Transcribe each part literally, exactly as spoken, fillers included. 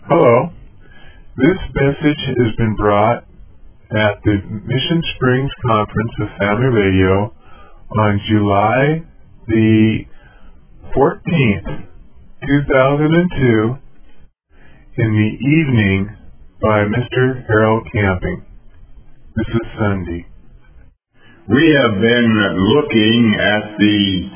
Hello. This message has been brought at the Mission Springs Conference of Family Radio on July the fourteenth, two thousand two, in the evening by Mister Harold Camping. This is Sunday. We have been looking at the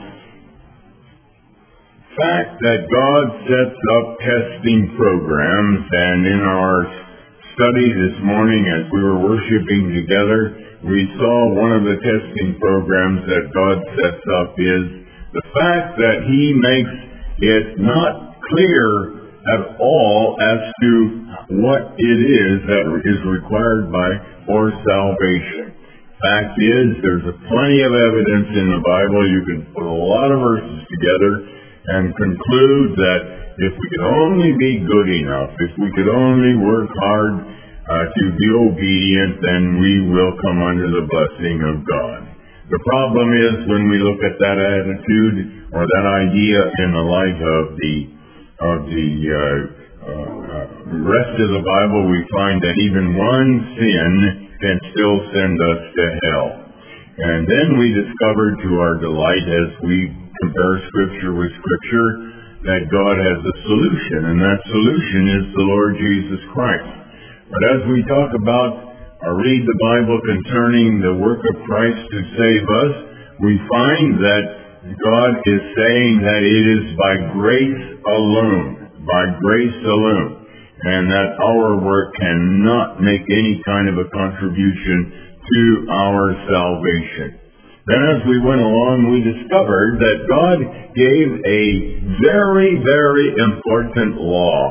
fact that God sets up testing programs, and in our study this morning as we were worshiping together, we saw one of the testing programs that God sets up is the fact that He makes it not clear at all as to what it is that is required by for salvation. Fact is, there's a plenty of evidence in the Bible. You can put a lot of verses together and conclude that if we could only be good enough, if we could only work hard uh, to be obedient, then we will come under the blessing of God. The problem is when we look at that attitude or that idea in the light of the of the uh, uh, rest of the Bible, we find that even one sin can still send us to hell. And then we discovered to our delight as we compare Scripture with Scripture that God has a solution, and that solution is the Lord Jesus Christ. But as we talk about or read the Bible concerning the work of Christ to save us, we find that God is saying that it is by grace alone, by grace alone, and that our work cannot make any kind of a contribution to our salvation. Then as we went along, we discovered that God gave a very, very important law.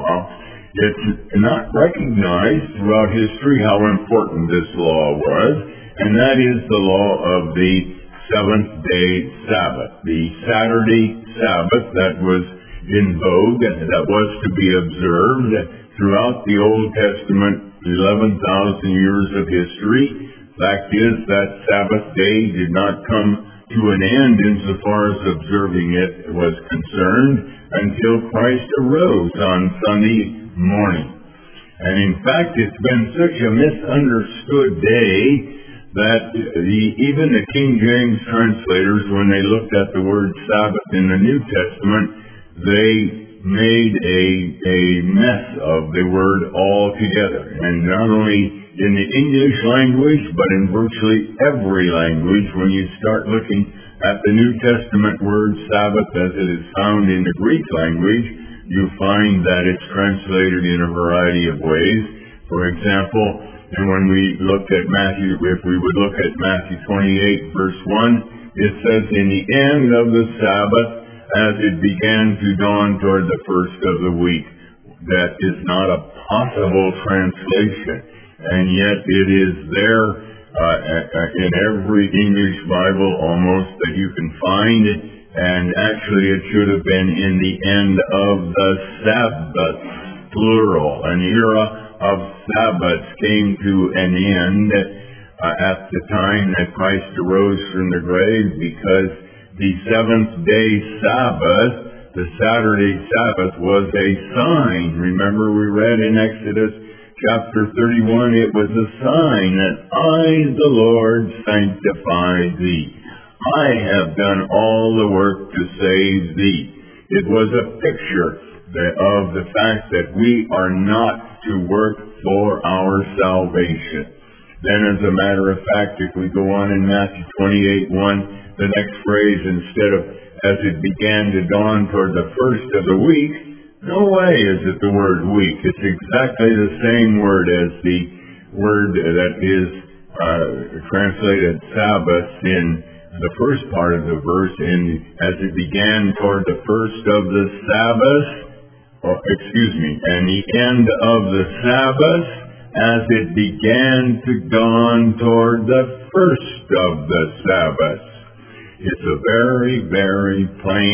It's not recognized throughout history how important this law was, and that is the law of the seventh-day Sabbath, the Saturday Sabbath that was in vogue, that was to be observed throughout the Old Testament, eleven thousand years of history. Fact is that Sabbath day did not come to an end insofar as observing it was concerned until Christ arose on Sunday morning. And in fact, it's been such a misunderstood day that the, even the King James translators, when they looked at the word Sabbath in the New Testament, they made a, a mess of the word altogether. And not only in the English language, but in virtually every language, when you start looking at the New Testament word Sabbath as it is found in the Greek language, you find that it's translated in a variety of ways. For example, and when we looked at Matthew, if we would look at Matthew twenty-eight, verse one, it says, in the end of the Sabbath, as it began to dawn toward the first of the week. That is not a possible translation. And yet it is there uh, in every English Bible almost that you can find it. And actually it should have been in the end of the Sabbath, plural. An era of Sabbaths came to an end uh, at the time that Christ arose from the grave, because the seventh day Sabbath, the Saturday Sabbath, was a sign. Remember we read in Exodus chapter thirty-one, it was a sign that I, the Lord, sanctify thee. I have done all the work to save thee. It was a picture of the fact that we are not to work for our salvation. Then as a matter of fact, if we go on in Matthew twenty-eight, one, the next phrase, instead of as it began to dawn toward the first of the week, no way is it the word week. It's exactly the same word as the word that is uh, translated Sabbath in the first part of the verse, in as it began toward the first of the Sabbath, or excuse me, and the end of the Sabbath, as it began to dawn toward the first of the Sabbath. It's a very, very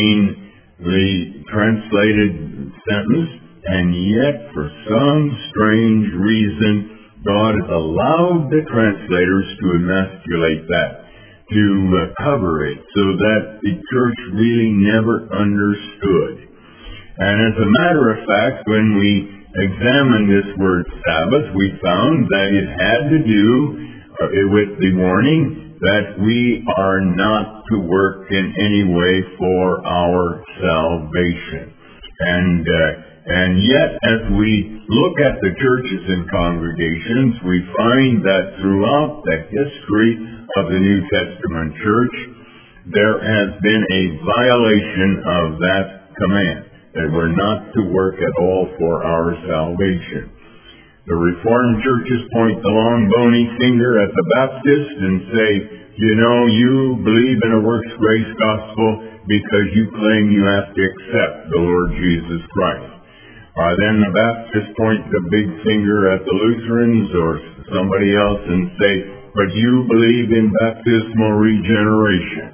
plainly translated sentence, and yet for some strange reason, God has allowed the translators to emasculate that, to uh, cover it, so that the church really never understood. And as a matter of fact, when we examined this word Sabbath, we found that it had to do uh, with the warning that we are not to work in any way for our salvation. And uh, and yet, as we look at the churches and congregations, we find that throughout the history of the New Testament church, there has been a violation of that command, that we're not to work at all for our salvation. The Reformed churches point the long bony finger at the Baptists and say, you know, you believe in a works grace gospel because you claim you have to accept the Lord Jesus Christ. Uh, then the Baptists point the big finger at the Lutherans or somebody else and say, but you believe in baptismal regeneration.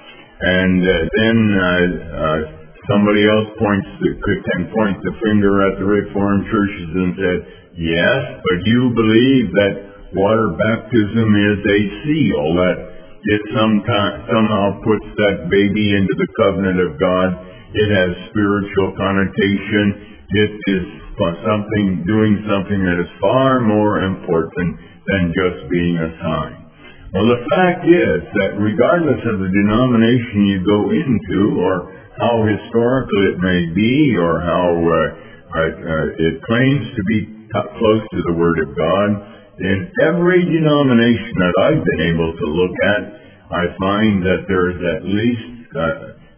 And uh, then uh, uh, somebody else points the, can point the finger at the Reformed churches and says, yes, but you believe that water baptism is a seal, that it sometime, somehow puts that baby into the covenant of God. It has spiritual connotation. It is something, doing something that is far more important than just being a sign. Well, the fact is that regardless of the denomination you go into, or how historical it may be, or how uh, uh, it claims to be t- close to the Word of God, in every denomination that I've been able to look at, I find that there is at least uh,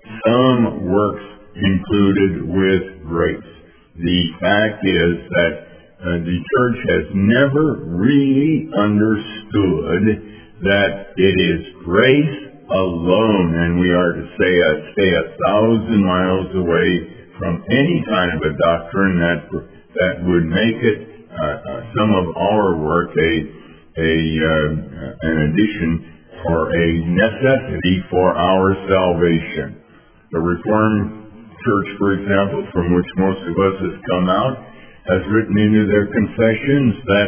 some works included with grace. The fact is that uh, the church has never really understood that it is grace alone, and we are to say, uh, stay a thousand miles away from any kind of a doctrine that that would make it uh, uh, some of our work a a uh, an addition or a necessity for our salvation. The Reformed Church, for example, from which most of us have come out, has written into their confessions that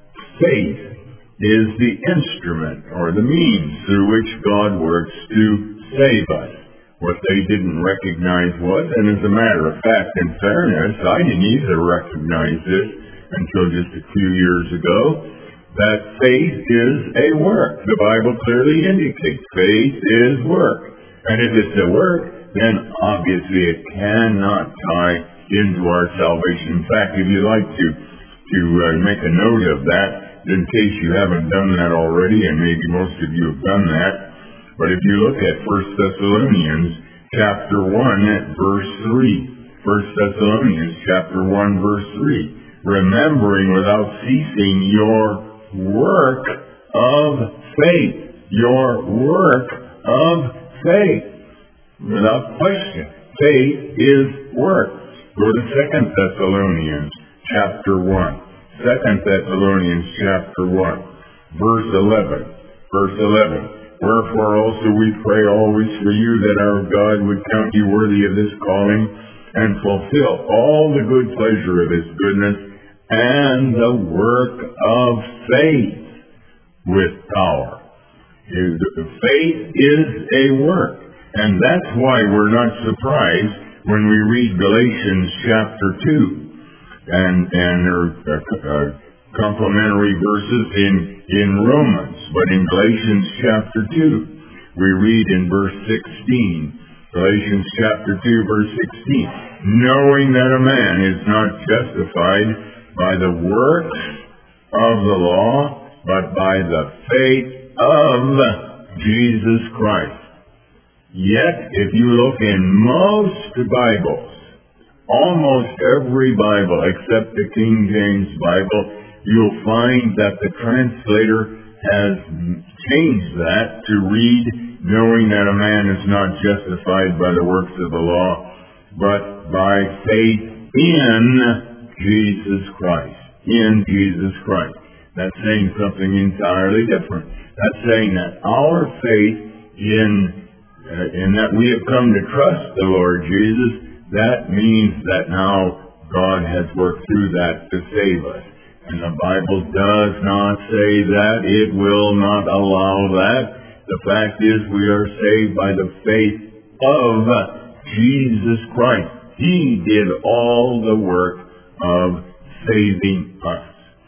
faith is the instrument or the means through which God works to save us. What they didn't recognize was, and as a matter of fact, in fairness, I didn't either recognize this until just a few years ago, that faith is a work. The Bible clearly indicates faith is work. And if it's a work, then obviously it cannot tie into our salvation. In fact, if you'd like to, to uh, make a note of that, in case you haven't done that already, and maybe most of you have done that, but if you look at First Thessalonians chapter one at verse three, First Thessalonians chapter one verse three, remembering without ceasing your work of faith, your work of faith, without question. Faith is work. Go to Second Thessalonians chapter one. Second Thessalonians chapter one, verse eleven. Verse eleven. Wherefore also we pray always for you that our God would count you worthy of this calling and fulfill all the good pleasure of his goodness and the work of faith with power. Faith is a work. And that's why we're not surprised when we read Galatians chapter two. And, and there are uh, complementary verses in, in Romans. But in Galatians chapter two, we read in verse sixteen, Galatians chapter two, verse sixteen, knowing that a man is not justified by the works of the law, but by the faith of Jesus Christ. Yet, if you look in most Bibles, almost every Bible except the King James Bible, you'll find that the translator has changed that to read, knowing that a man is not justified by the works of the law, but by faith in Jesus Christ. In Jesus Christ. That's saying something entirely different. That's saying that our faith in, uh, in that we have come to trust the Lord Jesus, that means that now God has worked through that to save us. And the Bible does not say that. It will not allow that. The fact is we are saved by the faith of Jesus Christ. He did all the work of saving us.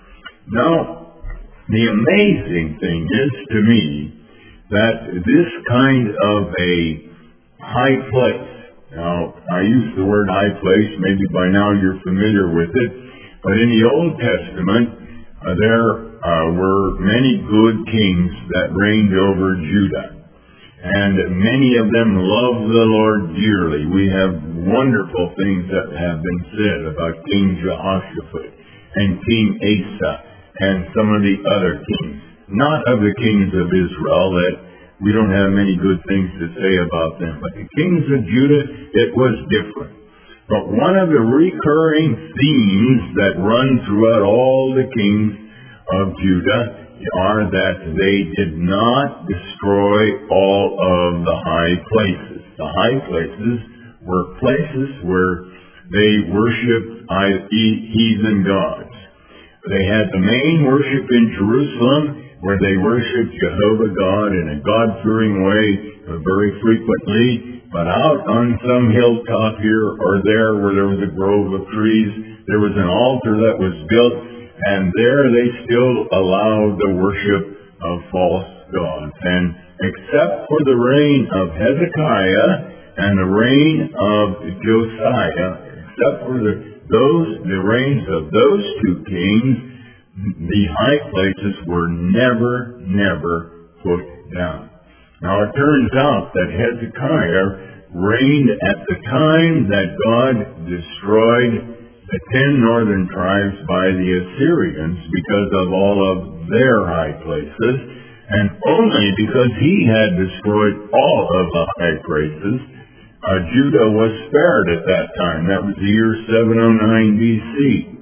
Now, the amazing thing is to me that this kind of a high place, now I use the word high place, maybe by now you're familiar with it, but in the Old Testament uh, there uh, were many good kings that reigned over Judah. And many of them loved the Lord dearly. We have wonderful things that have been said about King Jehoshaphat and King Asa and some of the other kings. Not of the kings of Israel, that we don't have many good things to say about them. But the kings of Judah, it was different. But one of the recurring themes that run throughout all the kings of Judah are that they did not destroy all of the high places. The high places were places where they worshipped heathen gods. They had the main worship in Jerusalem, where they worshipped Jehovah God in a God-fearing way very frequently. But out on some hilltop here or there where there was a grove of trees, there was an altar that was built, and there they still allowed the worship of false gods. And except for the reign of Hezekiah and the reign of Josiah, except for the, those the reigns of those two kings, the high places were never, never put down. Now it turns out that Hezekiah reigned at the time that God destroyed the ten northern tribes by the Assyrians because of all of their high places, and only because he had destroyed all of the high places, uh, Judah was spared at that time. That was the year seven oh nine B C.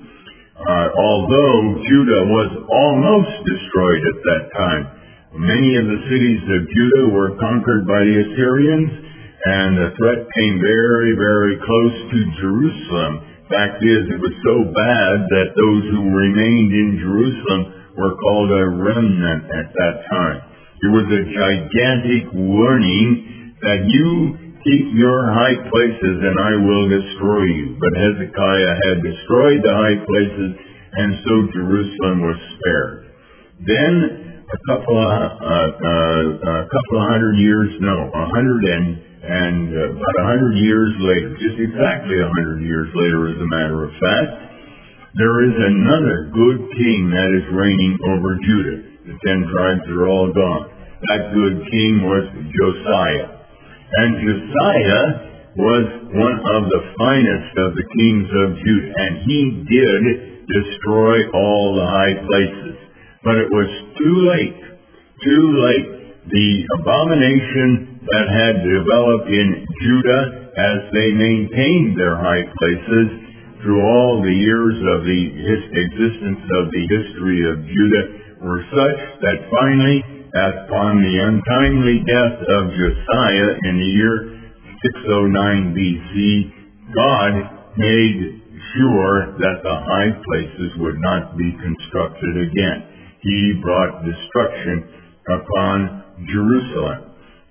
Uh, although Judah was almost destroyed at that time. Many of the cities of Judah were conquered by the Assyrians, and the threat came very, very close to Jerusalem. Fact is, it was so bad that those who remained in Jerusalem were called a remnant at that time. It was a gigantic warning that you keep your high places and I will destroy you. But Hezekiah had destroyed the high places, and so Jerusalem was spared. Then, a couple of, uh, uh, a couple of hundred years, no, a hundred and And uh, about a hundred years later, just exactly a hundred years later, as a matter of fact, there is another good king that is reigning over Judah. The ten tribes are all gone. That good king was Josiah. And Josiah was one of the finest of the kings of Judah, and he did destroy all the high places. But it was too late, too late. The abomination that had developed in Judah as they maintained their high places through all the years of the his existence of the history of Judah were such that finally, upon the untimely death of Josiah in the year six oh nine B C, God made sure that the high places would not be constructed again. He brought destruction upon Jerusalem.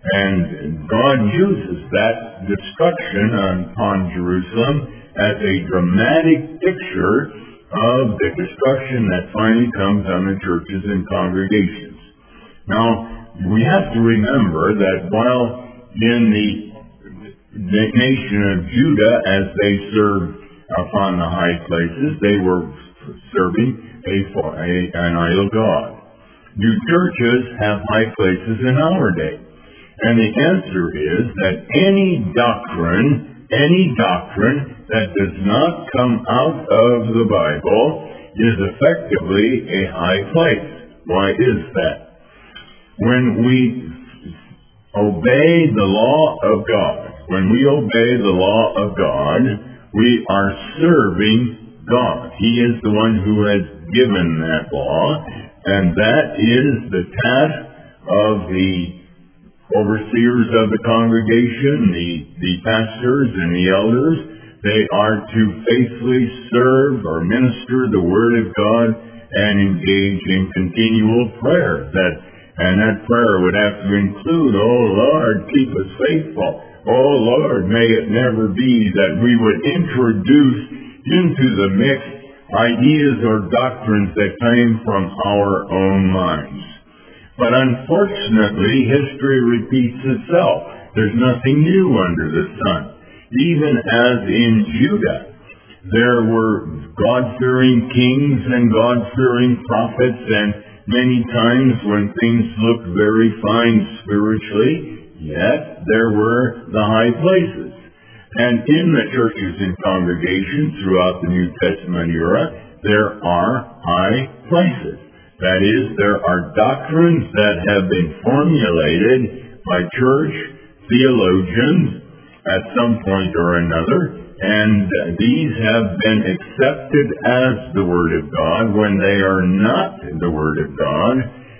And God uses that destruction upon Jerusalem as a dramatic picture of the destruction that finally comes on the churches and congregations. Now, we have to remember that while in the, the nation of Judah, as they served upon the high places, they were serving a, a, an idol god. Do churches have high places in our day? And the answer is that any doctrine, any doctrine that does not come out of the Bible is effectively a high place. Why is that? When we obey the law of God, when we obey the law of God, we are serving God. He is the one who has given that law, and that is the task of the overseers of the congregation, the, the pastors and the elders. They are to faithfully serve or minister the Word of God and engage in continual prayer. That, and that prayer would have to include, oh Lord, keep us faithful. Oh Lord, may it never be that we would introduce into the mix ideas or doctrines that came from our own minds. But unfortunately, history repeats itself. There's nothing new under the sun. Even as in Judah, there were God-fearing kings and God-fearing prophets, and many times when things looked very fine spiritually, yet there were the high places. And in the churches and congregations throughout the New Testament era, there are high places. That is, there are doctrines that have been formulated by church theologians at some point or another, and these have been accepted as the Word of God when they are not the Word of God,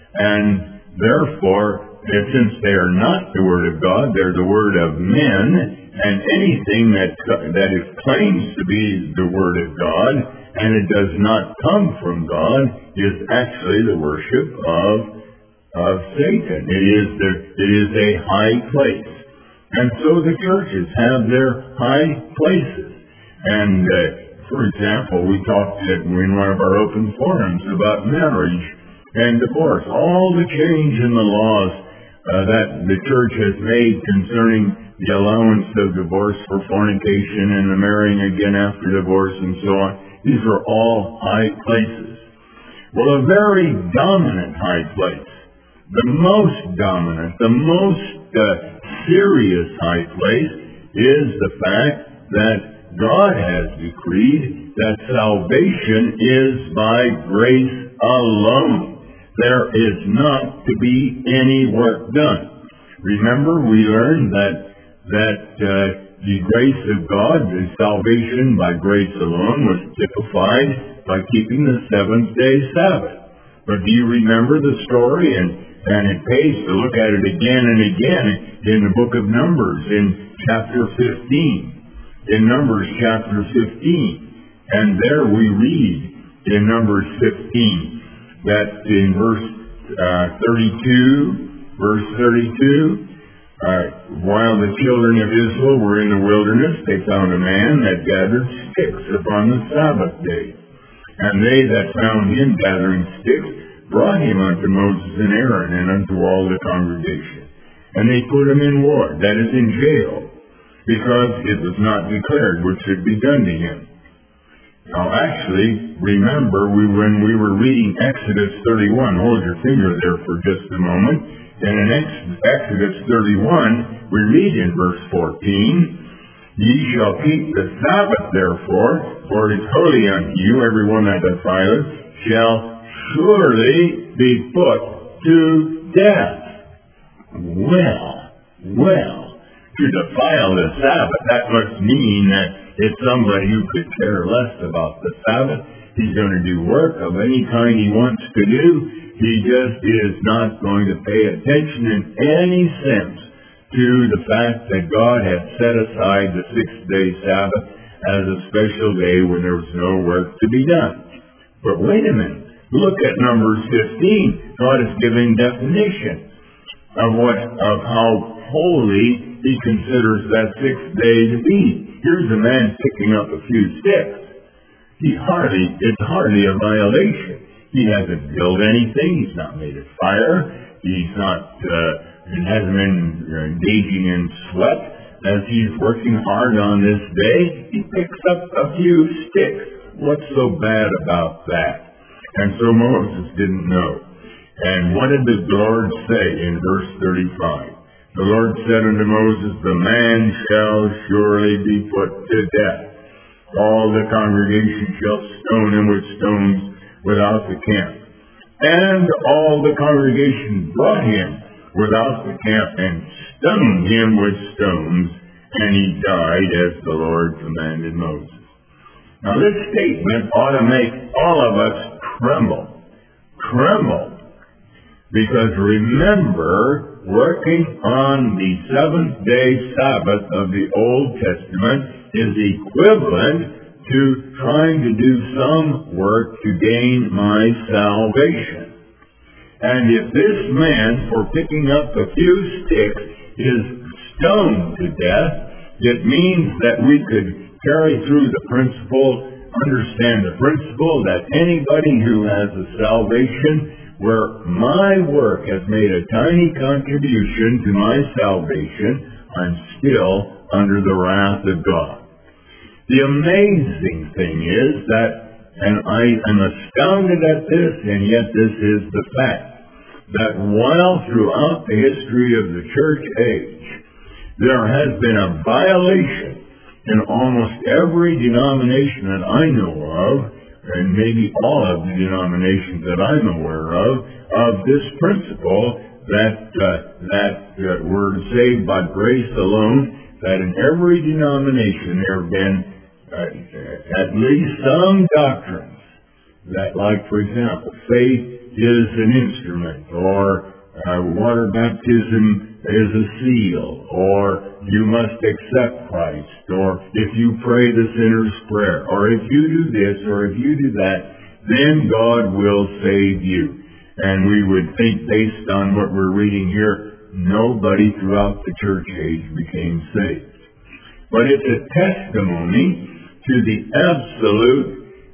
and therefore, since they are not the Word of God, they're the Word of men, and anything that that is claims to be the Word of God, and it does not come from God, is actually the worship of of Satan. It is the, it is a high place. And so the churches have their high places. And, uh, for example, we talked at, in one of our open forums about marriage and divorce. All the change in the laws uh, that the church has made concerning the allowance of divorce for fornication and the marrying again after divorce and so on. These are all high places. Well, a very dominant high place, the most dominant, the most uh, serious high place is the fact that God has decreed that salvation is by grace alone. There is not to be any work done. Remember, we learned that that uh, the grace of God, the salvation by grace alone, was typified by keeping the seventh day Sabbath. But do you remember the story? And, and it pays to look at it again and again in the book of Numbers, in chapter fifteen. In Numbers chapter fifteen. And there we read in Numbers fifteen that in verse uh, thirty-two, verse thirty-two, Uh, while the children of Israel were in the wilderness, they found a man that gathered sticks upon the Sabbath day. And they that found him gathering sticks brought him unto Moses and Aaron and unto all the congregation. And they put him in ward, that is, in jail, because it was not declared what should be done to him. Now actually, remember we when we were reading Exodus thirty-one, hold your finger there for just a moment. And in Exodus thirty-one, we read in verse fourteen, Ye shall keep the Sabbath therefore, for it is holy unto you. Every one that defileth shall surely be put to death. Well, well, to defile the Sabbath, that must mean that it's somebody who could care less about the Sabbath. He's going to do work of any kind he wants to do. He just is not going to pay attention in any sense to the fact that God had set aside the sixth day Sabbath as a special day when there was no work to be done. But wait a minute. Look at Numbers fifteen. God is giving definition of what, of how holy he considers that sixth day to be. Here's a man picking up a few sticks. He hardly, it's hardly a violation. He hasn't built anything. He's not made a fire. He's not, uh, he hasn't been engaging in sweat. As he's working hard on this day, he picks up a few sticks. What's so bad about that? And so Moses didn't know. And what did the Lord say in verse thirty-five? The Lord said unto Moses, The man shall surely be put to death. All the congregation shall stone him with stones without the camp. And all the congregation brought him without the camp and stoned him with stones, and he died as the Lord commanded Moses. Now this statement ought to make all of us tremble. Tremble. Because remember, working on the seventh day Sabbath of the Old Testament is equivalent to trying to do some work to gain my salvation. And if this man, for picking up a few sticks, is stoned to death, it means that we could carry through the principle understand the principle that anybody who has a salvation where my work has made a tiny contribution to my salvation, I'm still under the wrath of God. The amazing thing is that, and I am astounded at this, and yet this is the fact, that while throughout the history of the church age, there has been a violation in almost every denomination that I know of, and maybe all of the denominations that I'm aware of, of this principle that uh, that uh, we're saved by grace alone, that in every denomination there have been uh, at least some doctrines that, like, for example, faith is an instrument, or uh, water baptism is a seal, or you must accept Christ, or if you pray the sinner's prayer, or if you do this, or if you do that, then God will save you. And we would think, based on what we're reading here, nobody throughout the church age became saved. But it's a testimony to the absolute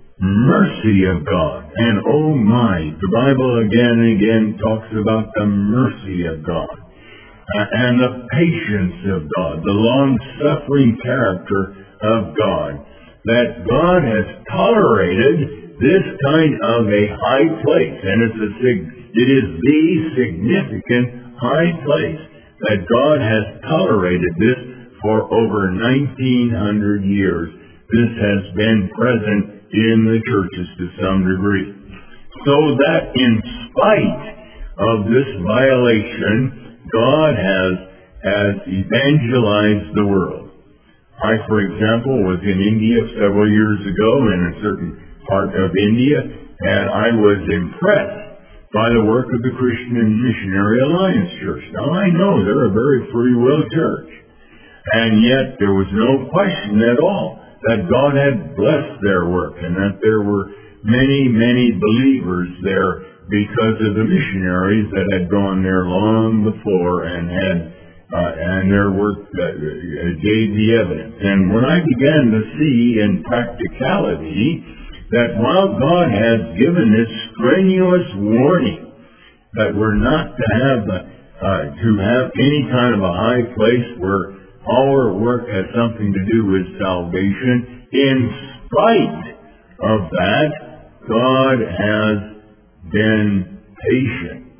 mercy of God. And oh my, the Bible again and again talks about the mercy of God. Uh, and the patience of God, the long-suffering character of God, that God has tolerated this kind of a high place, and it's a sig- it is the significant high place that God has tolerated this for over nineteen hundred years. This has been present in the churches to some degree. So that in spite of this violation, God has, has evangelized the world. I, for example, was in India several years ago, in a certain part of India, and I was impressed by the work of the Christian Missionary Alliance Church. Now, I know they're a very free will church, and yet there was no question at all that God had blessed their work, and that there were many, many believers there because of the missionaries that had gone there long before and had uh, and their work uh, gave the evidence. And when I began to see in practicality that while God has given this strenuous warning that we're not to have uh, to have any kind of a high place where our work has something to do with salvation, in spite of that, God has been patient.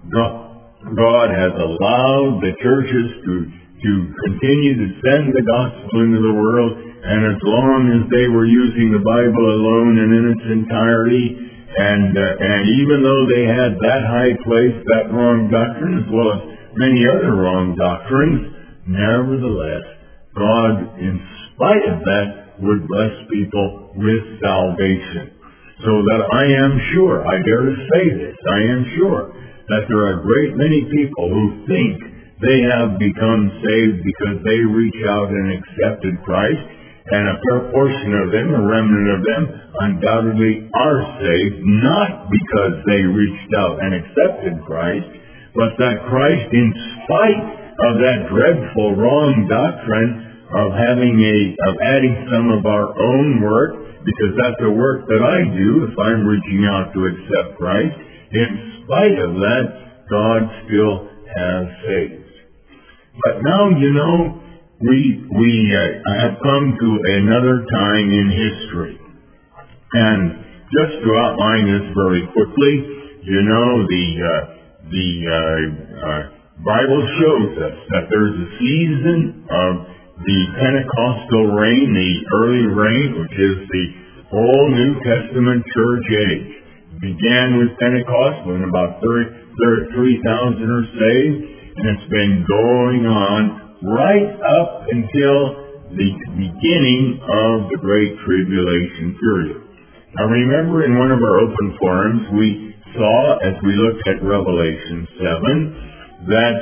God, God has allowed the churches to, to continue to send the gospel into the world, and as long as they were using the Bible alone and in its entirety, and uh, and even though they had that high place, that wrong doctrine, as well as many other wrong doctrines, nevertheless, God, in spite of that, would bless people with salvation. So that I am sure, I dare to say this, I am sure that there are a great many people who think they have become saved because they reach out and accepted Christ, and a fair portion of them, a remnant of them, undoubtedly are saved, not because they reached out and accepted Christ, but that Christ, in spite of that dreadful wrong doctrine of having a, of adding some of our own work, because that's the work that I do if I'm reaching out to accept Christ, in spite of that, God still has saved. But now, you know, we we uh, have come to another time in history. And just to outline this very quickly, you know, the uh, the uh, uh, Bible shows us that there's a season of the Pentecostal reign, the early reign, which is the whole New Testament church age. It began with Pentecost when about three thousand are saved, and it's been going on right up until the beginning of the Great Tribulation period. Now remember, in one of our open forums, we saw, as we looked at Revelation seven, that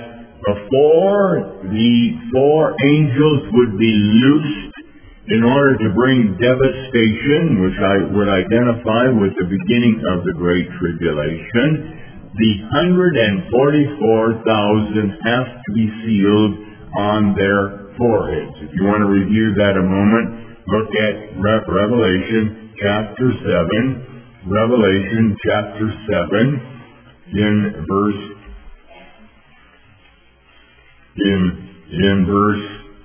before the four angels would be loosed in order to bring devastation, which I would identify with the beginning of the Great Tribulation, the one hundred forty-four thousand have to be sealed on their foreheads. If you want to review that a moment, look at Revelation chapter seven, Revelation chapter seven, in verse, in, in verse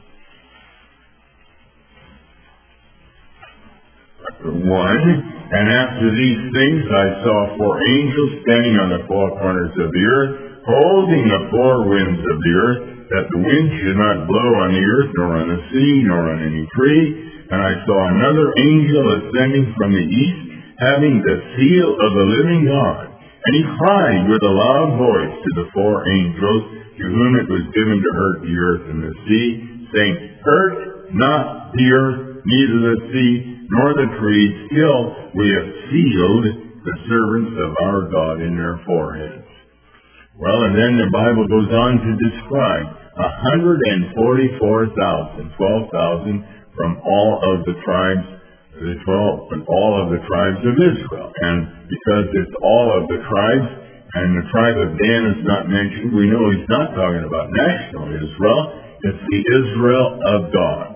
one, and after these things I saw four angels standing on the four corners of the earth, holding the four winds of the earth, that the wind should not blow on the earth, nor on the sea, nor on any tree. And I saw another angel ascending from the east, having the seal of the living God. And he cried with a loud voice to the four angels, to whom it was given to hurt the earth and the sea, saying, Hurt not the earth, neither the sea, nor the trees, till we have sealed the servants of our God in their foreheads. Well, and then the Bible goes on to describe one hundred forty-four thousand, twelve thousand from all of the tribes, the twelve, and all of the tribes of Israel. And because it's all of the tribes, and the tribe of Dan is not mentioned, we know he's not talking about national Israel. It's the Israel of God.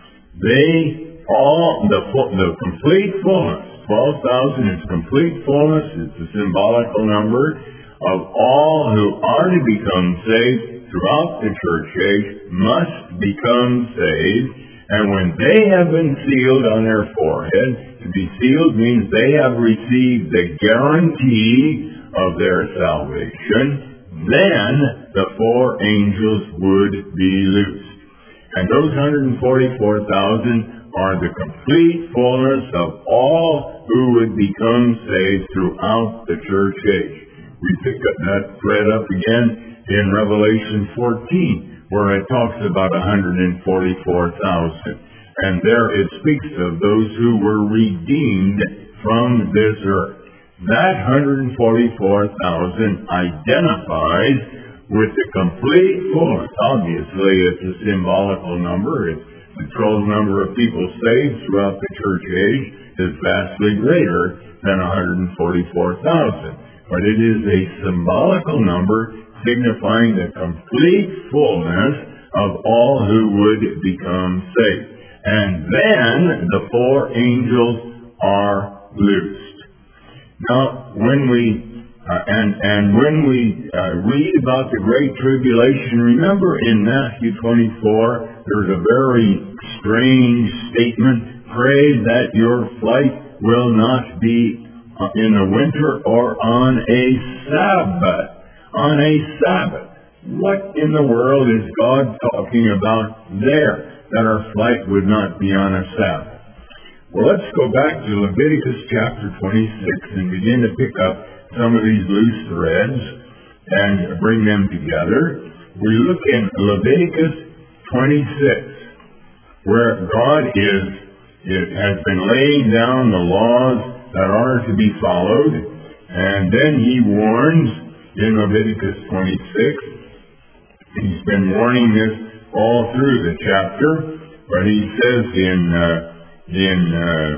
They all, the, the complete fullness, twelve thousand is complete fullness, it's a symbolical number of all who are to become saved throughout the church age must become saved. And when they have been sealed on their forehead, to be sealed means they have received the guarantee of their salvation, then the four angels would be loosed. And those one hundred forty-four thousand are the complete fullness of all who would become saved throughout the church age. We pick up that thread up again in Revelation fourteen, where it talks about one hundred forty-four thousand. And there it speaks of those who were redeemed from this earth. That one hundred forty-four thousand identifies with the complete fullness. Obviously, it's a symbolical number. It's the total number of people saved throughout the church age is vastly greater than one hundred forty-four thousand. But it is a symbolical number signifying the complete fullness of all who would become saved. And then the four angels are loosed. Now, when we uh, and and when we uh, read about the Great Tribulation, remember in Matthew twenty-four, there's a very strange statement: "Pray that your flight will not be uh, in the winter or on a Sabbath." On a Sabbath. What in the world is God talking about there? That our flight would not be on a Sabbath. Well, let's go back to Leviticus chapter twenty-six and begin to pick up some of these loose threads and bring them together. We look in Leviticus twenty-six, where God is, it has been laying down the laws that are to be followed, and then he warns in Leviticus twenty-six. He's been warning this all through the chapter, but he says in, uh, in uh,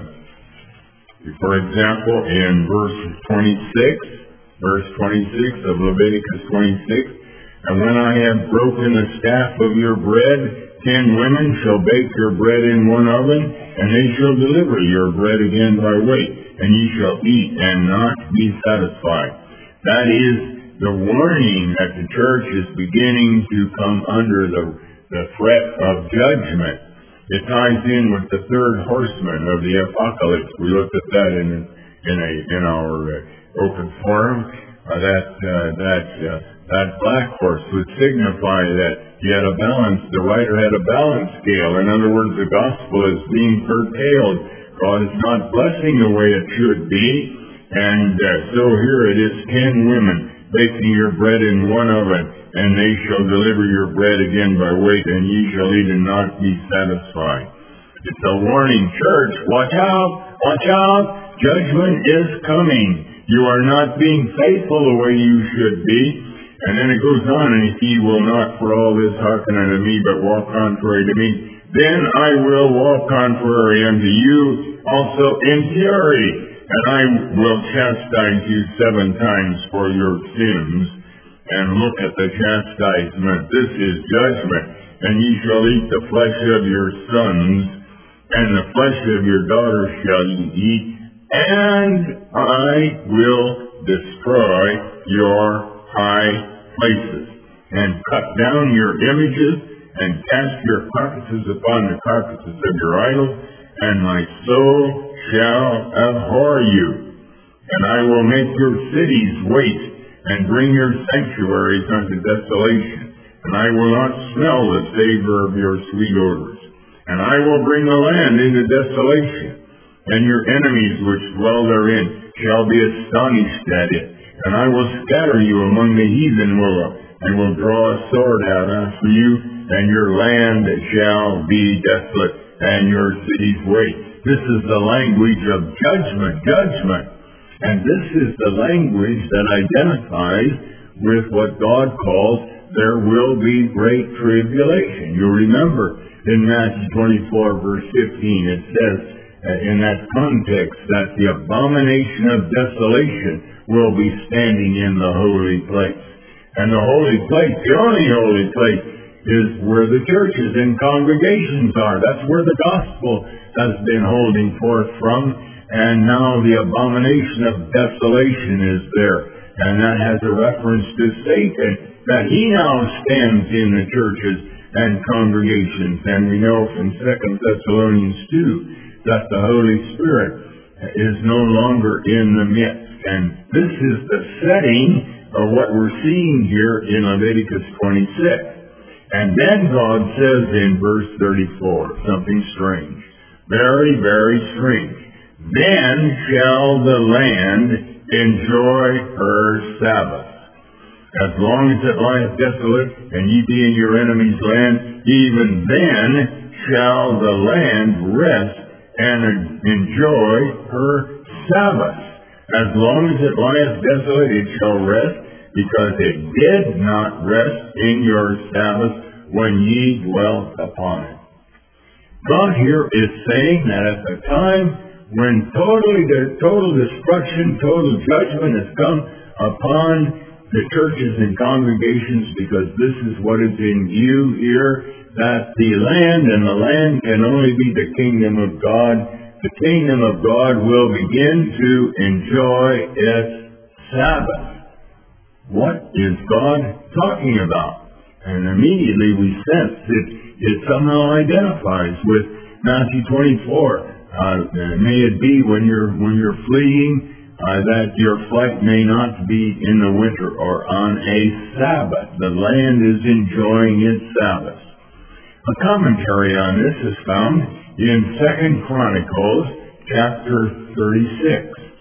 for example, in verse twenty-six, verse twenty-six of Leviticus twenty-six, "And when I have broken the staff of your bread, ten women shall bake your bread in one oven, and they shall deliver your bread again by weight, and ye shall eat and not be satisfied." That is the warning that the church is beginning to come under the, the threat of judgment. It ties in with the third horseman of the apocalypse. We looked at that in in a in our uh, open forum. Uh, that uh, that uh, that black horse would signify that he had a balance. The rider had a balance scale. In other words, the gospel is being curtailed. God is not blessing the way it should be, and uh, so here it is: ten women baking your bread in one oven, and they shall deliver your bread again by weight, and ye shall eat and not be satisfied. It's a warning, church. Watch out! Watch out! Judgment is coming. You are not being faithful the way you should be. And then it goes on, and if ye will not for all this hearken unto me, but walk contrary to me, then I will walk contrary unto you also in fury. And I will chastise you seven times for your sins. And look at the chastisement. This is judgment. And ye shall eat the flesh of your sons, and the flesh of your daughters shall ye eat, and I will destroy your high places, and cut down your images, and cast your carcasses upon the carcasses of your idols, and my soul shall abhor you. And I will make your cities waste, and bring your sanctuaries unto desolation. And I will not smell the savor of your sweet odors. And I will bring the land into desolation, and your enemies which dwell therein shall be astonished at it. And I will scatter you among the heathen, will, and will draw a sword out after you, and your land shall be desolate, and your cities waste. This is the language of judgment, judgment. And this is the language that identifies with what God calls there will be great tribulation. You remember in Matthew twenty-four, verse fifteen, it says uh, in that context that the abomination of desolation will be standing in the holy place. And the holy place, the only holy place, is where the churches and congregations are. That's where the gospel has been holding forth from. And now the abomination of desolation is there. And that has a reference to Satan, that he now stands in the churches and congregations. And we know from Second Thessalonians two that the Holy Spirit is no longer in the midst. And this is the setting of what we're seeing here in Leviticus twenty-six. And then God says in verse thirty-four, something strange, very, very strange. Then shall the land enjoy her Sabbath. As long as it lieth desolate, and ye be in your enemy's land, even then shall the land rest and enjoy her Sabbath. As long as it lieth desolate, it shall rest, because it did not rest in your Sabbath when ye dwelt upon it. God here is saying that at the time when totally the total destruction, total judgment has come upon the churches and congregations, because this is what is in view here, that the land and the land can only be the kingdom of God. The kingdom of God will begin to enjoy its Sabbath. What is God talking about? And immediately we sense that it somehow identifies with Matthew twenty-four. Uh, may it be when you're when you're fleeing, Uh, that your flight may not be in the winter or on a Sabbath. The land is enjoying its Sabbath. A commentary on this is found in Second Chronicles chapter thirty-six.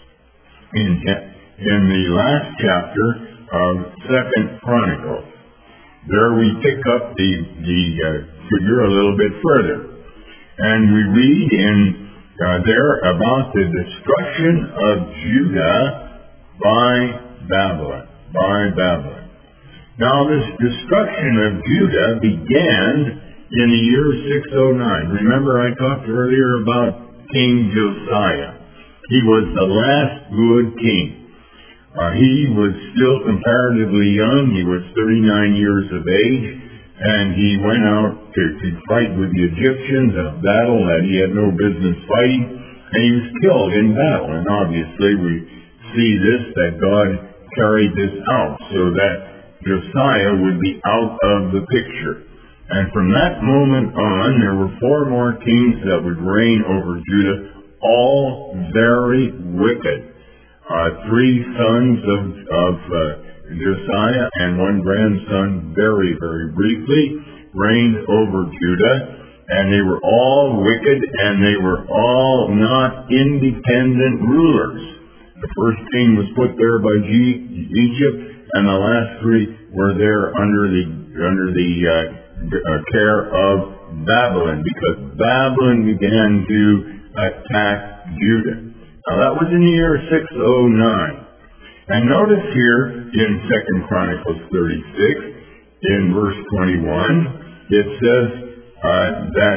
In, in the last chapter of Second Chronicles. There we pick up the, the uh, figure a little bit further. And we read in Uh, there about the destruction of Judah by Babylon, by Babylon. Now this destruction of Judah began in the year six oh nine. Remember I talked earlier about King Josiah. He was the last good king. Uh, he was still comparatively young. He was thirty-nine years of age. And he went out to, to fight with the Egyptians, a battle that he had no business fighting, and he was killed in battle. And obviously we see this, that God carried this out so that Josiah would be out of the picture. And from that moment on, there were four more kings that would reign over Judah, all very wicked. Uh, three sons of, of uh, Josiah and one grandson, very, very briefly, reigned over Judah, and they were all wicked, and they were all not independent rulers. The first king was put there by G- Egypt, and the last three were there under the under the uh, uh, care of Babylon, because Babylon began to attack Judah. Now that was in the year six oh nine. And notice here in Second Chronicles thirty-six, in verse twenty-one, it says uh, that,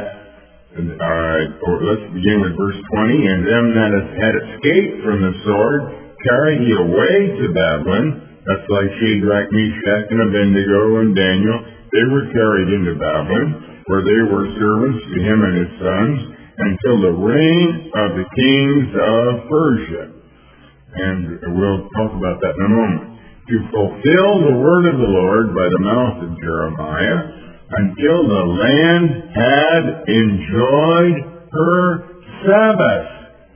uh, or let's begin with verse twenty, and them that had escaped from the sword carried he away to Babylon. That's like Shadrach, Meshach, and Abednego and Daniel. They were carried into Babylon, where they were servants to him and his sons. until the reign of the kings of Persia. And we'll talk about that in a moment. To fulfill the word of the Lord by the mouth of Jeremiah, until the land had enjoyed her Sabbath.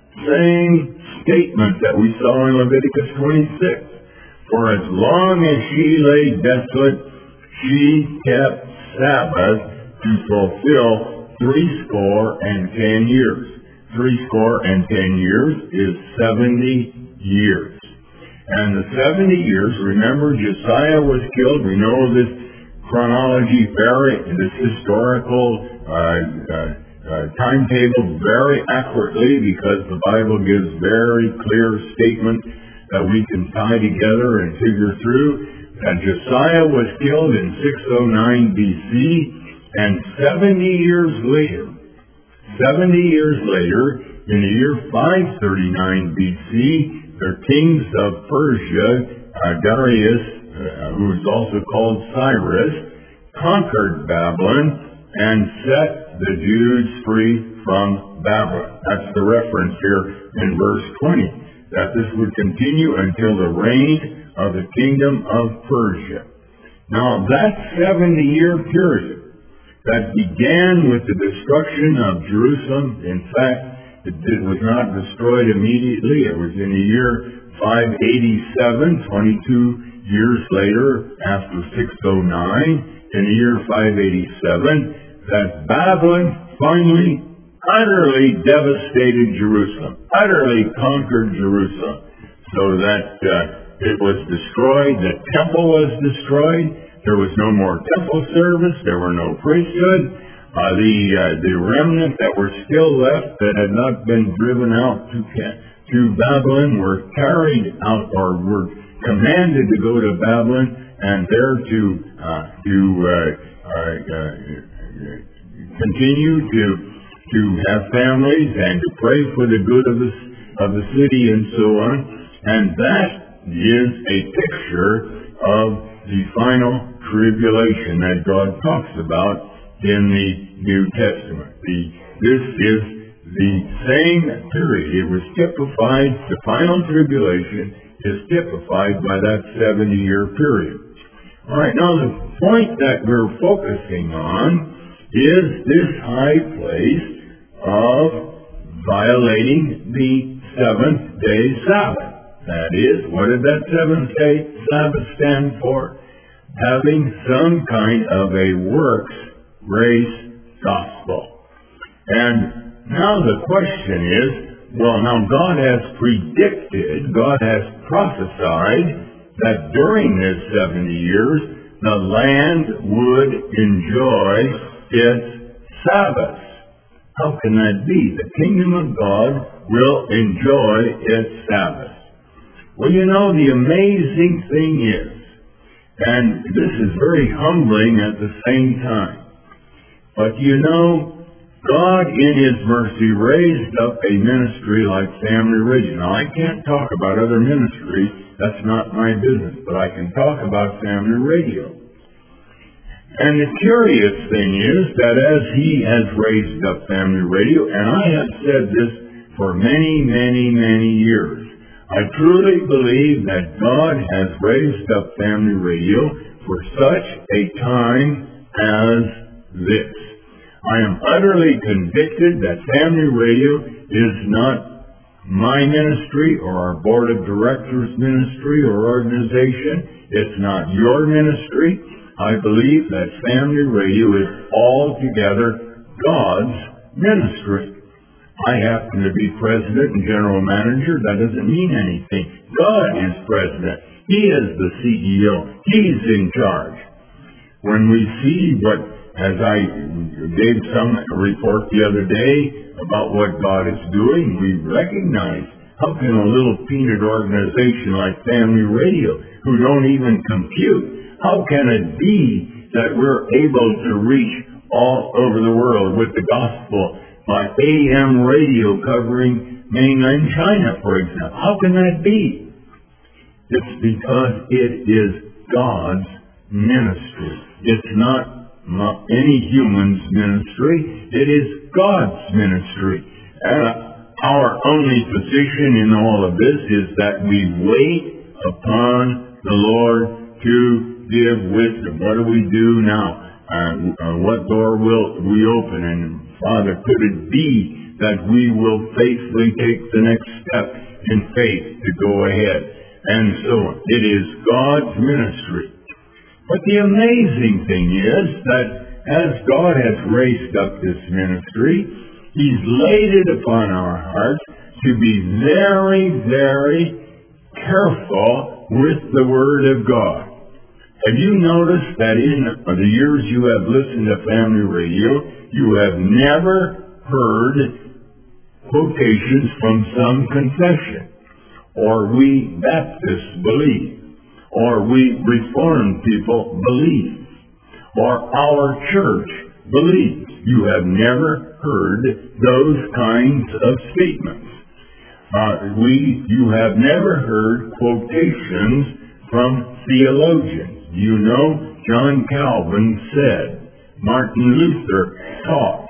Same statement that we saw in Leviticus twenty-six. For as long as she lay desolate, she kept Sabbath to fulfill threescore and ten years. Threescore and ten years is seventy years. And the seventy years, remember, Josiah was killed. We know this chronology very, this historical uh, uh, uh, timetable very accurately, because the Bible gives very clear statements that we can tie together and figure through. And Josiah was killed in six oh nine B C, and seventy years later, seventy years later, in the year five thirty-nine B C, the kings of Persia, uh, Darius, uh, who is also called Cyrus, conquered Babylon and set the Jews free from Babylon. That's the reference here in verse twenty, that this would continue until the reign of the kingdom of Persia. Now, that seventy-year period that began with the destruction of Jerusalem, in fact, it, it was not destroyed immediately. It was in the year five eighty-seven, twenty-two years later, after six oh nine, in the year five eighty-seven, that Babylon finally utterly devastated Jerusalem, utterly conquered Jerusalem, so that uh, it was destroyed, the temple was destroyed, there was no more temple service, there were no priesthood. Uh, the uh, the remnant that were still left that had not been driven out to to Babylon were carried out, or were commanded to go to Babylon and there to uh, to uh, uh, uh, continue to to have families and to pray for the good of the of the city and so on. And that is a picture of the final tribulation that God talks about in the New Testament. The, this is the same period. It was typified, the final tribulation is typified by that seventy-year period. All right, now the point that we're focusing on is this high place of violating the seventh-day Sabbath. That is, what did that seventh-day Sabbath stand for? Having some kind of a works grace gospel. And now the question is, well, now God has predicted, God has prophesied that during this seventy years, the land would enjoy its Sabbath. How can that be? The kingdom of God will enjoy its Sabbath. Well, you know, the amazing thing is, and this is very humbling at the same time, but you know, God in His mercy raised up a ministry like Family Radio. Now, I can't talk about other ministries. That's not my business. But I can talk about Family Radio. And the curious thing is that as He has raised up Family Radio, and I have said this for many, many, many years, I truly believe that God has raised up Family Radio for such a time as this. I am utterly convicted that Family Radio is not my ministry or our board of directors ministry or organization. It's not your ministry. I believe that Family Radio is altogether God's ministry. I happen to be president and general manager. That doesn't mean anything. God is president. He is the C E O. He's in charge. When we see what, as I gave some report the other day about what God is doing, we recognize how can a little peanut organization like Family Radio, who don't even compute, how can it be that we're able to reach all over the world with the gospel by A M radio covering mainland China, for example? How can that be? It's because it is God's ministry. It's not any human's ministry. It is God's ministry. And our only position in all of this is that we wait upon the Lord to give wisdom. What do we do now? Uh, uh, what door will we open? And Father, could it be that we will faithfully take the next step in faith to go ahead? And so on. It is God's ministry. But the amazing thing is that as God has raised up this ministry, He's laid it upon our hearts to be very, very careful with the Word of God. Have you noticed that in the years you have listened to Family Radio, you have never heard quotations from some confession, or we Baptists believe, or we Reformed people believe, or our church believes? You have never heard those kinds of statements. Uh, we, you have never heard quotations from theologians. You know, John Calvin said, Martin Luther taught,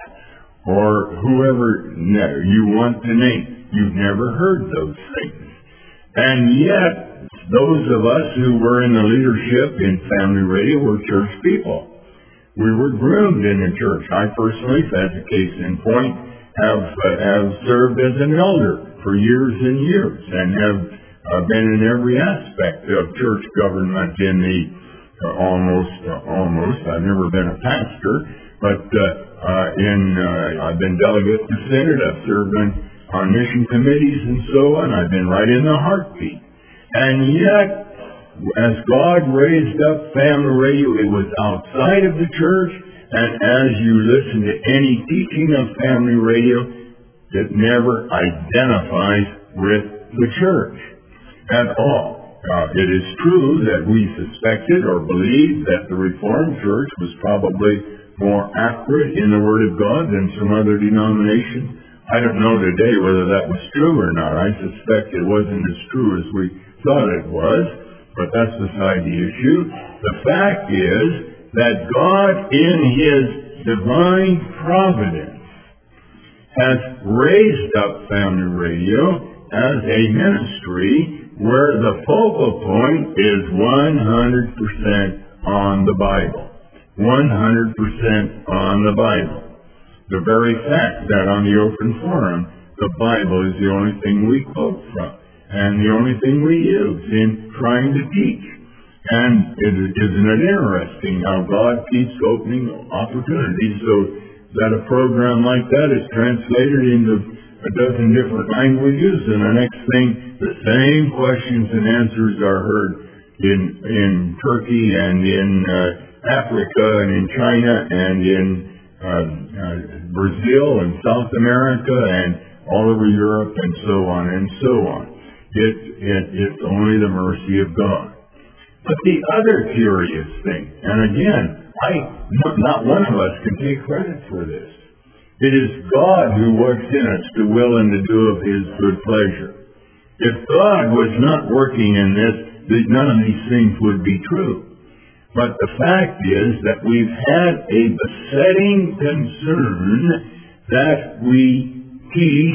or whoever you want to name. You've never heard those things. And yet, those of us who were in the leadership in Family Radio were church people. We were groomed in the church. I personally, as a case in point, have uh, have served as an elder for years and years, and have uh, been in every aspect of church government in the uh, almost uh, almost. I've never been a pastor, but uh, uh, in uh, I've been delegate to Synod. I've served on, on mission committees and so on. I've been right in the heartbeat, and yet, as God raised up Family Radio, it was outside of the church, and as you listen to any teaching of Family Radio, it never identifies with the church at all. Uh, it is true that we suspected or believed that the Reformed Church was probably more accurate in the Word of God than some other denominations. I don't know today whether that was true or not. I suspect it wasn't as true as we thought it was. But that's beside the issue. The fact is that God, in His divine providence, has raised up Family Radio as a ministry where the focal point is one hundred percent on the Bible. one hundred percent on the Bible. The very fact that on the open forum, the Bible is the only thing we quote from, and the only thing we use in trying to teach. And it, isn't it interesting how God keeps opening opportunities so that a program like that is translated into a dozen different languages, and the next thing, the same questions and answers are heard in in Turkey and in uh, Africa and in China and in uh, uh, Brazil and South America and all over Europe and so on and so on. It, it, it's only the mercy of God. But the other curious thing, and again, I not, not one of us can take credit for this. It is God who works in us to will and to do of His good pleasure. If God was not working in this, none of these things would be true. But the fact is that we've had a besetting concern that we teach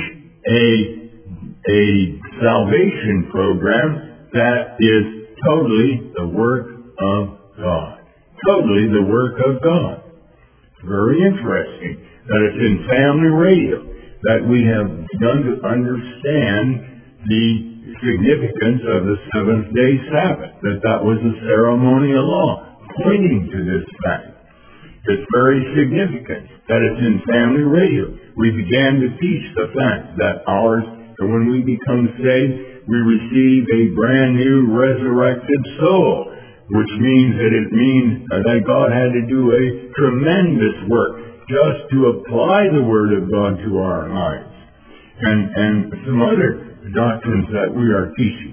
a a salvation program that is totally the work of God. Totally the work of God. It's very interesting that it's in Family Radio that we have begun to understand the significance of the seventh day Sabbath, that that was a ceremonial law pointing to this fact. It's very significant that it's in Family Radio. We began to teach the fact that ours, that when we become saved, we receive a brand new resurrected soul, which means that it means that God had to do a tremendous work just to apply the Word of God to our lives. And, and some other doctrines that we are teaching.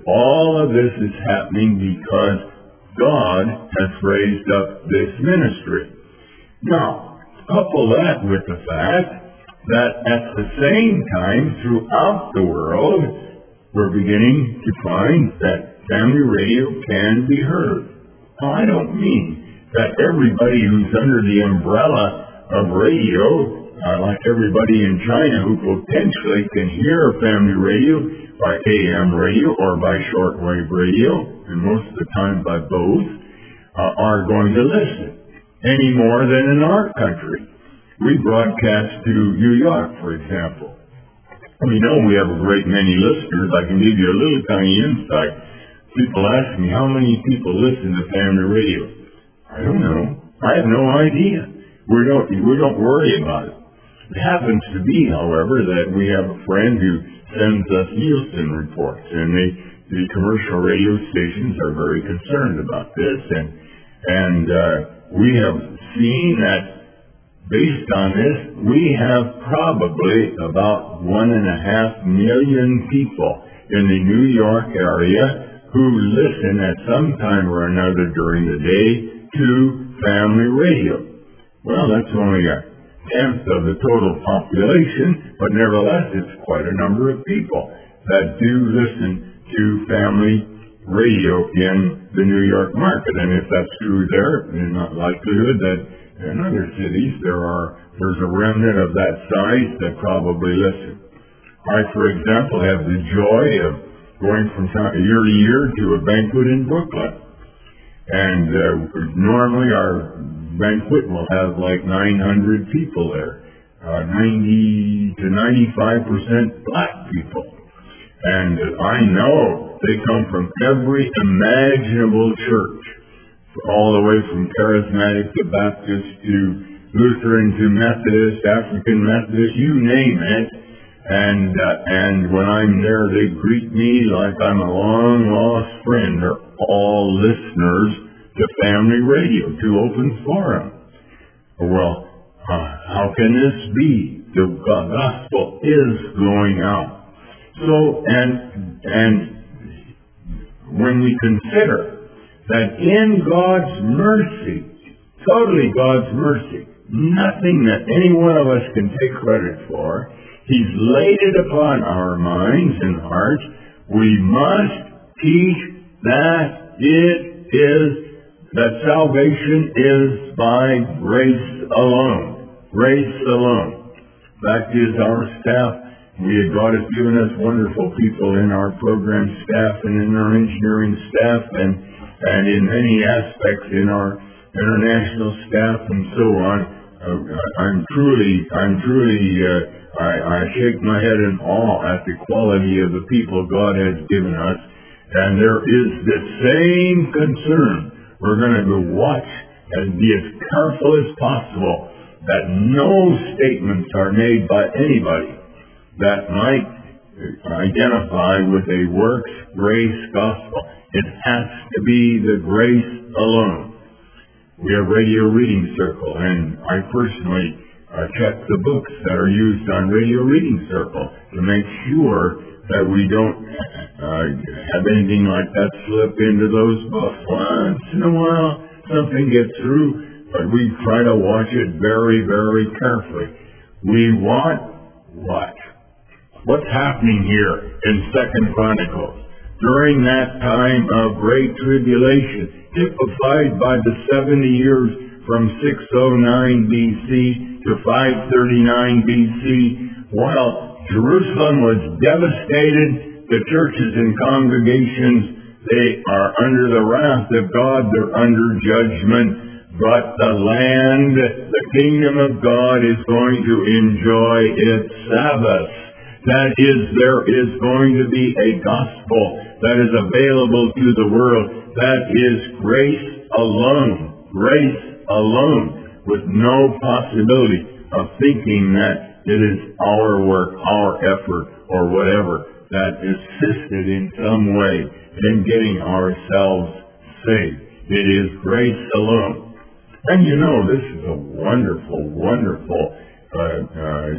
All of this is happening because God has raised up this ministry. Now, couple that with the fact that at the same time, throughout the world, we're beginning to find that Family Radio can be heard. Now, I don't mean that everybody who's under the umbrella of radio uh, like everybody in China who potentially can hear family radio by A M radio or by shortwave radio, and most of the time by both, uh, are going to listen any more than in our country. We broadcast to New York, for example. We know we have a great many listeners. I can give you a little tiny insight. People ask me, how many people listen to family radio? I don't know. I have no idea. We don't, we don't worry about it. It happens to be, however, that we have a friend who sends us Nielsen reports, and they, the commercial radio stations are very concerned about this, and, and uh, we have seen that based on this, we have probably about one and a half million people in the New York area who listen at some time or another during the day to family radio. Well, that's only a tenth of the total population, but nevertheless, it's quite a number of people that do listen to family radio in the New York market. And if that's true there, there's not likelihood that in other cities there are there's a remnant of that size that probably listen. I, for example, have the joy of going from time, year to year to a banquet in Brooklyn. And uh, normally our banquet will have like nine hundred people there, uh, ninety to ninety-five percent black people. And I know they come from every imaginable church, all the way from charismatic to Baptist to Lutheran to Methodist, African Methodist, you name it. And uh, and when I'm there, they greet me like I'm a long-lost friend. They're all listeners to family radio, to Open Forum. Well, uh, how can this be? The gospel is going out. So, and and when we consider that in God's mercy, totally God's mercy, nothing that any one of us can take credit for, He's laid it upon our minds and hearts. We must teach that it is, that salvation is by grace alone. Grace alone. That is our staff. We, God has given us wonderful people in our program staff and in our engineering staff and, and in many aspects in our international staff and so on. Uh, I'm truly, I'm truly, uh, I, I shake my head in awe at the quality of the people God has given us. And there is the same concern. We're going to watch and be as careful as possible that no statements are made by anybody that might identify with a works grace gospel. It has to be the grace alone. We have Radio Reading Circle, and I personally uh, check the books that are used on Radio Reading Circle to make sure that we don't uh, have anything like that slip into those books. Once in a while, something gets through, but we try to watch it very, very carefully. We want what? What's happening here in Second Chronicles? During that time of great tribulation, typified by the seventy years from six oh nine B C to five thirty-nine B C, while Jerusalem was devastated, the churches and congregations, they are under the wrath of God, they're under judgment, but the land, the kingdom of God is going to enjoy its Sabbath. That is, there is going to be a gospel that is available to the world. That is grace alone. Grace alone, with no possibility of thinking that it is our work, our effort, or whatever that assisted in some way in getting ourselves saved. It is grace alone. And you know, this is a wonderful, wonderful uh, uh,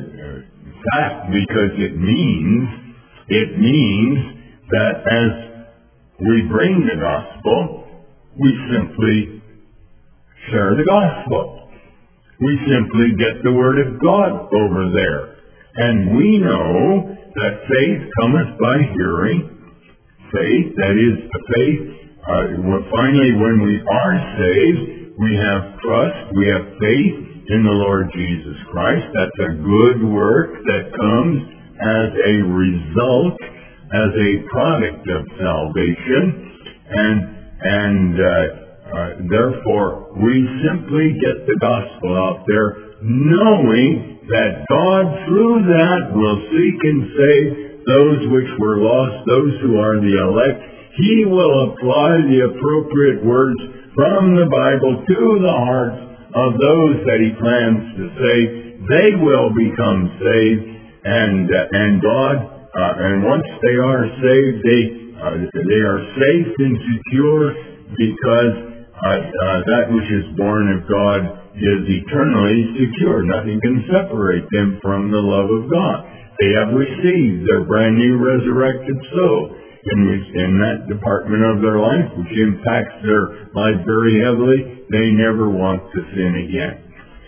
fact, because it means, it means that as we bring the gospel, we simply share the gospel. We simply get the word of God over there. And we know that faith cometh by hearing. Faith, that is the faith, uh, finally when we are saved, we have trust, we have faith in the Lord Jesus Christ. That's a good work that comes as a result, as a product of salvation, and and uh, uh, therefore we simply get the gospel out there, knowing that God through that will seek and save those which were lost, those who are the elect. He will apply the appropriate words from the Bible to the hearts of those that He plans to save. They will become saved, and uh, and God, uh, and once they are saved, they uh, they are safe and secure, because uh, uh, that which is born of God is eternally secure. Nothing can separate them from the love of God. They have received their brand new resurrected soul in, in that department of their life, which impacts their life very heavily. They never want to sin again.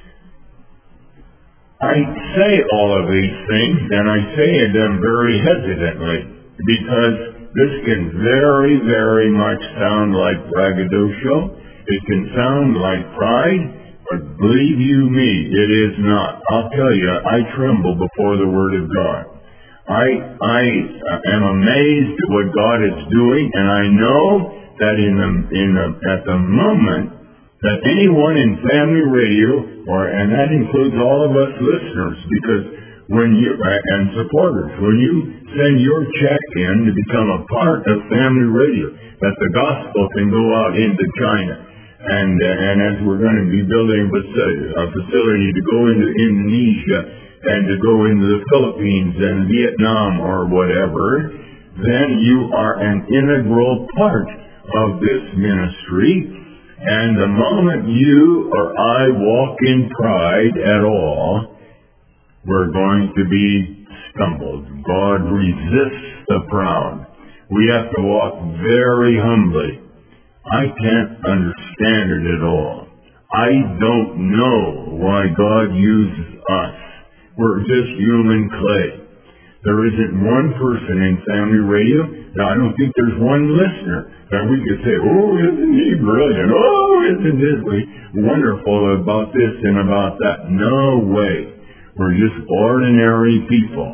I say all of these things, and I say them very hesitantly, because this can very, very much sound like braggadocio. It can sound like pride, but believe you me, it is not. I'll tell you, I tremble before the Word of God. I I am amazed at what God is doing, and I know that in the in the at the moment that anyone in Family Radio, or and that includes all of us listeners, because when you and supporters, when you send your check in to become a part of Family Radio, that the gospel can go out into China, and and as we're going to be building a facility to go into Indonesia and to go into the Philippines and Vietnam or whatever, then you are an integral part of this ministry. And the moment you or I walk in pride at all, we're going to be stumbled. God resists the proud. We have to walk very humbly. I can't understand it at all. I don't know why God uses us. We're just human clay. There isn't one person in Family Radio. Now, I don't think there's one listener that we could say, oh, isn't he brilliant? Oh, isn't this wonderful about this and about that? No way. We're just ordinary people.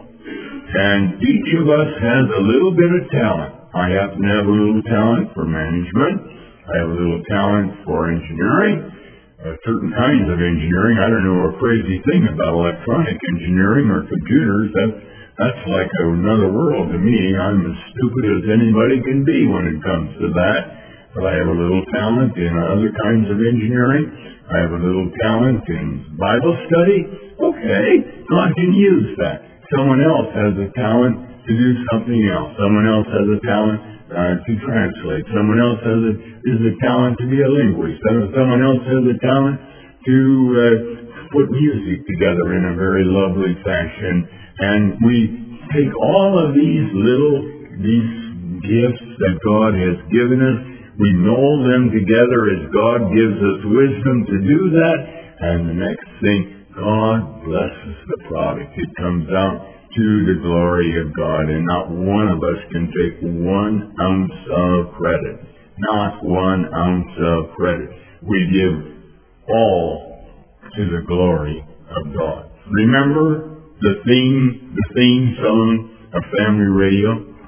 And each of us has a little bit of talent. I happen to have a little talent for management. I have a little talent for engineering. Uh, certain kinds of engineering. I don't know a crazy thing about electronic engineering or computers. That's, that's like another world to me. I'm as stupid as anybody can be when it comes to that. But I have a little talent in other kinds of engineering. I have a little talent in Bible study. Okay, God can use that. Someone else has a talent to do something else. Someone else has a talent uh, to translate. Someone else has a, is a talent to be a linguist. Someone else has a talent to uh, put music together in a very lovely fashion. And we take all of these little, these gifts that God has given us, we mold them together as God gives us wisdom to do that, and the next thing, God blesses the product. It comes out to the glory of God, and not one of us can take one ounce of credit. Not one ounce of credit. We give all to the glory of God. Remember the theme, the theme song of Family Radio?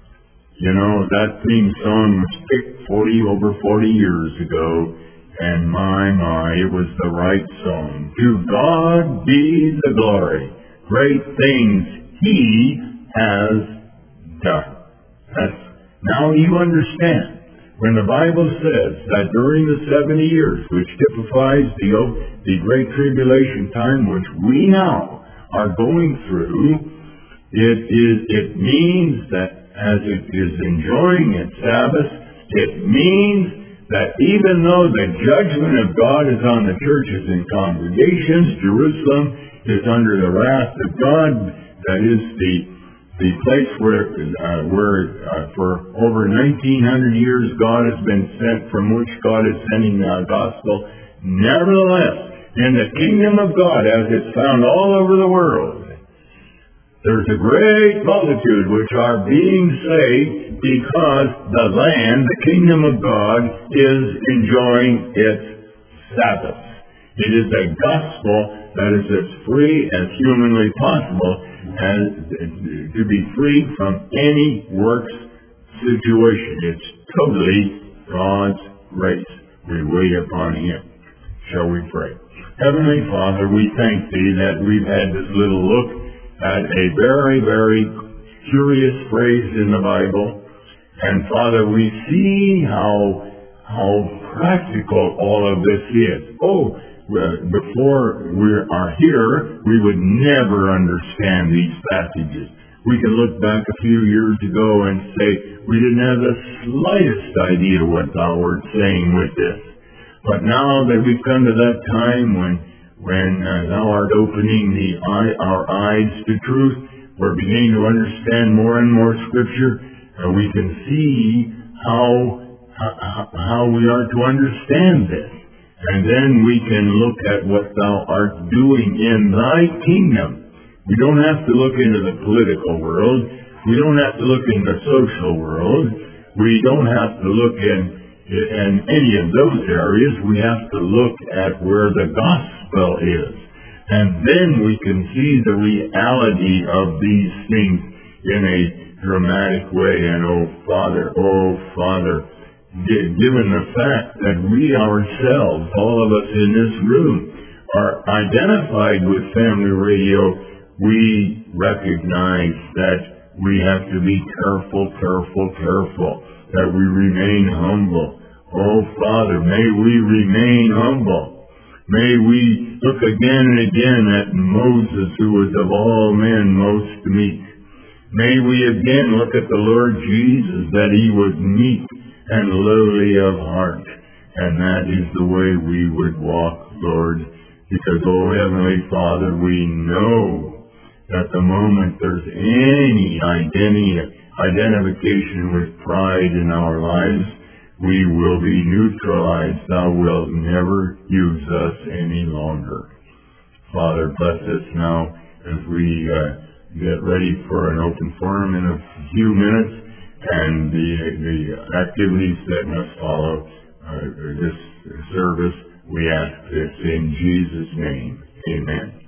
You know, that theme song was picked forty, over forty years ago, and my, my, it was the right song. To God be the glory. Great things He has done. That's, now you understand. When the Bible says that during the seventy years, which typifies the, the Great Tribulation time, which we now are going through, it is, it means that as it is enjoying its Sabbath, it means that even though the judgment of God is on the churches and congregations, Jerusalem is under the wrath of God. That is the the place where uh, where uh, for over nineteen hundred years God has been sent, from which God is sending the gospel. Nevertheless, in the kingdom of God, as it's found all over the world, there's a great multitude which are being saved because the land, the kingdom of God, is enjoying its Sabbath. It is a gospel that is as free as humanly possible, as to be free from any works situation. It's totally God's grace. We wait upon Him. Shall we pray? Heavenly Father, we thank Thee that we've had this little look at a very, very curious phrase in the Bible. And Father, we see how how practical all of this is. Oh, before we are here, we would never understand these passages. We can look back a few years ago and say we didn't have the slightest idea what Thou wert saying with this. But now that we've come to that time when when uh, Thou art opening the eye, our eyes to truth, we're beginning to understand more and more Scripture. Uh, we can see how, how how we are to understand this. And then we can look at what Thou art doing in Thy kingdom. We don't have to look into the political world. We don't have to look in the social world. We don't have to look in, in any of those areas. We have to look at where the gospel is. And then we can see the reality of these things in a dramatic way. And oh Father, oh Father, given the fact that we ourselves, all of us in this room, are identified with Family Radio, we recognize that we have to be careful, careful, careful, that we remain humble. Oh Father, may we remain humble. May we look again and again at Moses, who was of all men most meek. May we again look at the Lord Jesus, that He was meek and lowly of heart. And that is the way we would walk, Lord, because, oh Heavenly Father, we know that the moment there's any identity, identification with pride in our lives, we will be neutralized. Thou wilt never use us any longer. Father, bless us now as we uh, get ready for an open forum in a few minutes, and the, the activities that must follow uh, this service. We ask this in Jesus' name. Amen.